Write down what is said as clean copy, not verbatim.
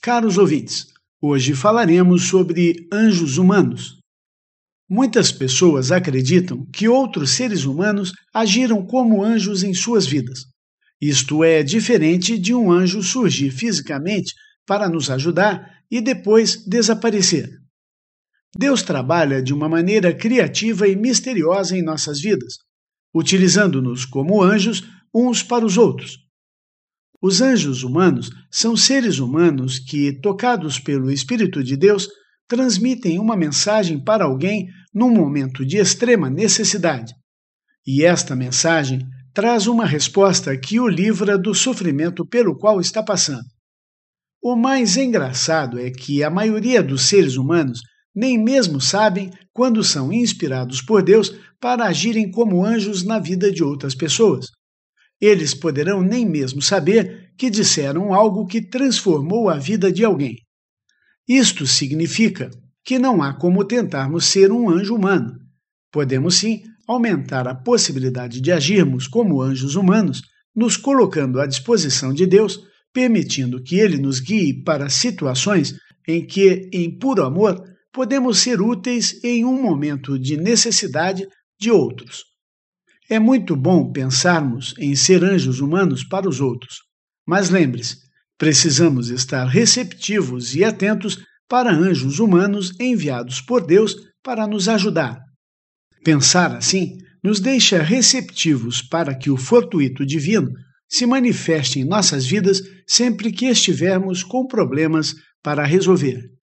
Caros ouvintes, hoje falaremos sobre anjos humanos. Muitas pessoas acreditam que outros seres humanos agiram como anjos em suas vidas. Isto é diferente de um anjo surgir fisicamente para nos ajudar e depois desaparecer. Deus trabalha de uma maneira criativa e misteriosa em nossas vidas, utilizando-nos como anjos uns para os outros. Os anjos humanos são seres humanos que, tocados pelo Espírito de Deus, transmitem uma mensagem para alguém num momento de extrema necessidade. E esta mensagem traz uma resposta que o livra do sofrimento pelo qual está passando. O mais engraçado é que a maioria dos seres humanos nem mesmo sabem quando são inspirados por Deus para agirem como anjos na vida de outras pessoas. Eles poderão nem mesmo saber que disseram algo que transformou a vida de alguém. Isto significa que não há como tentarmos ser um anjo humano. Podemos sim aumentar a possibilidade de agirmos como anjos humanos, nos colocando à disposição de Deus, permitindo que Ele nos guie para situações em que, em puro amor, podemos ser úteis em um momento de necessidade de outros. É muito bom pensarmos em ser anjos humanos para os outros, mas lembre-se, precisamos estar receptivos e atentos para anjos humanos enviados por Deus para nos ajudar. Pensar assim nos deixa receptivos para que o fortuito divino se manifeste em nossas vidas sempre que estivermos com problemas para resolver.